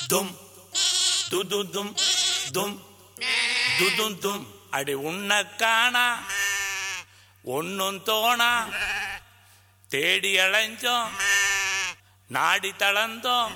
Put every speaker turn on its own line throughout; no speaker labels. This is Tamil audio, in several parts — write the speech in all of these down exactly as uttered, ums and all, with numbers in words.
தும் து து தும் தும் து தும் தும். அடி உன்னை காணா ஒன்னும் தோணா, தேடி அலைஞ்சோம் நாடி தளர்ந்தோம்.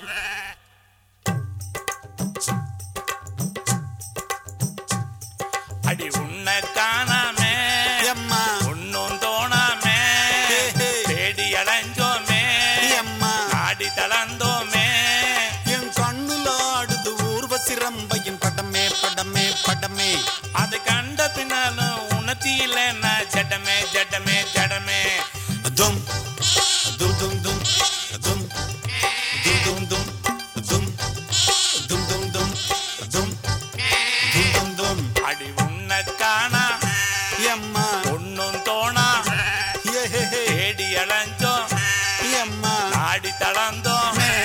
அடி உன்னை காணாமே ஒன்னும் தோணாமே, தேடி அலைஞ்சோமே நாடி தளர்ந்தோமே.
என் கண்ணுல ஆடுது ஊர்வசி ரம்பையின் படமே படமே படமே.
அது கண்ட பின்னாலும் உணர்த்தியில நான் ஜடமே ஜடமே ஜடமே.
தும் தும் தும் தும் தும் தும் தும் தும் தும் தும் தும் தும் தும் தும் தும்.
அடி உன்னை காணா
எம்மா
ஒன்னும் தோணா, தேடி அலைஞ்சோம்
எம்மா
நாடி தளர்ந்தோம்.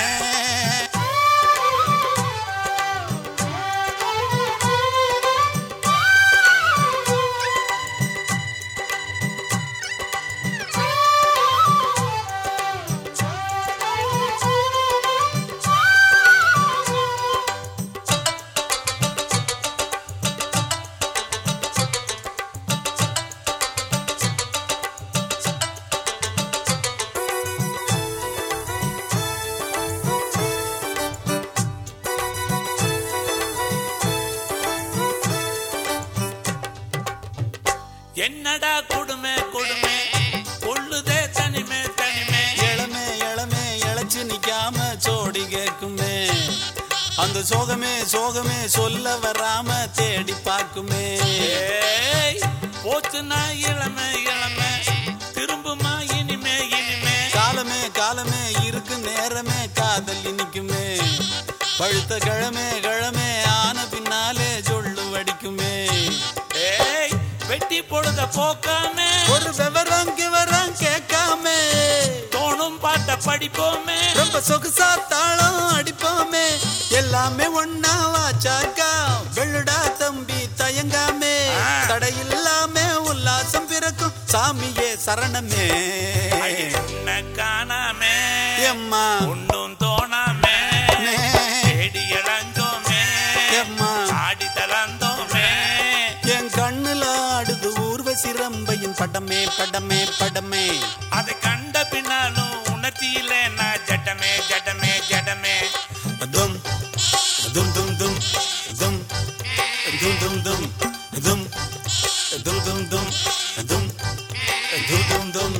என்னடா கொடுமை கொடுமை கொள்ளுதே தனிமே தனிமே.
இளமே இளமே இழைச்சு நிக்காம சோடி கேக்குமே, அந்த சோகமே சோகமே சொல்ல வராம தேடி பார்க்குமே.
போச்சுன்னா இளமை இளமை திரும்புமா இனிமே இனிமே.
காலமே காலமே இருக்கு நேரமே காதல் இனிக்குமே, பழுத்த கிழமே கிழமே ஆன பின்னாலே சொல்லு வடிக்குமே.
ஏய் வெட்டி பொழுத போக்காமே,
ஒரு விவரம் கிவரம் கேட்காம
தோணும் பாட்ட படிப்போமே,
ரொம்ப சொகுசா தாளம் அடிப்போமே. எல்லாமே ஒன்னா வாச்சாக்கா வெள்ளுடா தம்பி தயங்காமே, தடையில்லாம உல்லாசம் பிறக்கும் சாமியே சரணமே.
உன்னை காணாமே
எம்மா
ஒன்னும் தோணாமே, தேடி இழந்தோமே
எம்மா
ஆடி தளர்ந்தோமே.
என் கண்ணுல ஆடுது ஊர்வசி ரம்பையின் படமே படமே படமே.
அதை கண்ட பின்னாலும் உணர்த்தியில நான் ஜடமே ஜடமே ஜடமே.
தும் தும் தும் தும் தும் தும் தும் தும் தும் தும் தும் தும் தும் தும் தும்.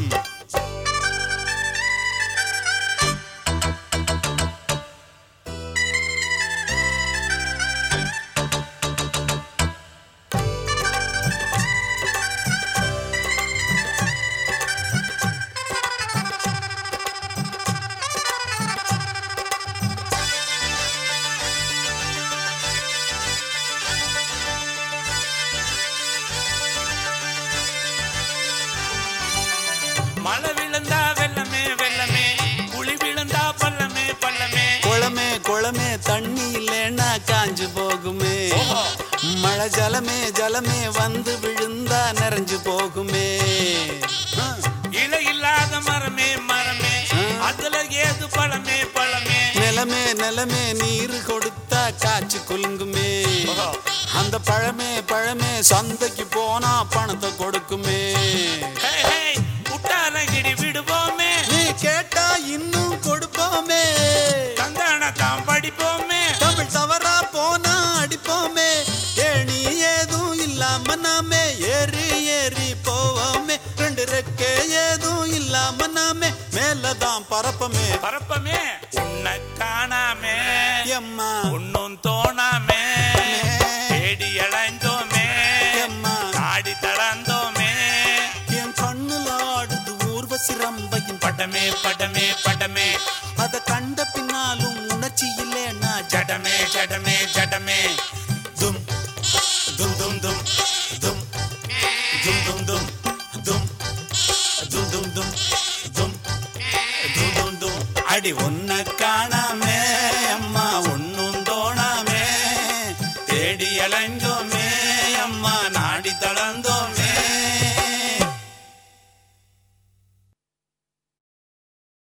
மழை விழுந்தா வெள்ளமே வெள்ளமே, குழி விழுந்தா பள்ளமே பள்ளமே.
குளமே குளமே தண்ணி இல்லைன்னா காஞ்சு போகுமே, மழை ஜலமே ஜலமே வந்து விழுந்தா நிறைஞ்சு போகுமே.
இலை இல்லாத மரமே மரமே, அதுல ஏது பழமே பழமே.
நிலமே நிலமே நீர் கொடுத்தா காய்ச்சி குலுங்குமே, அந்த பழமே பழமே சந்தைக்கு போனா பணத்தை கொடுக்குமே.
குட்டாலங்கிடி விடுவோமே,
நீ கேட்டா இன்னும் கொடுப்போமே,
தந்தான தாம் படிப்போமே.
தமிழ் தவறா போனா அடிப்போமே, ஏணி ஏதும் இல்லாம நாமே ஏறி ஏறி போவோமே. ரெண்டு ரெக்கே ஏதும் இல்லாம நாமே மேலதான் பரப்பமே
பரப்பமே. உன்னை காணாமே
எம்மா
ஒன்னும் தோணாமே, தேடி இழந்தோமே
எம்மா
ஆடி தளர்ந்தோமே.
என் கண்ணுல ஆடுது ஊர்வசி ரம்பையின்
படமே படமே படமே.
அத கண்ட பின்னாலும் உணர்ச்சி இல்லைன்னா
ஜடமே ஜடமே ஜடமே.
தும் தும் தும் தும் தும் தும் தும் தும் தும் தும் தும் தும் தும் தும் தும். அடி ஒன்ன காண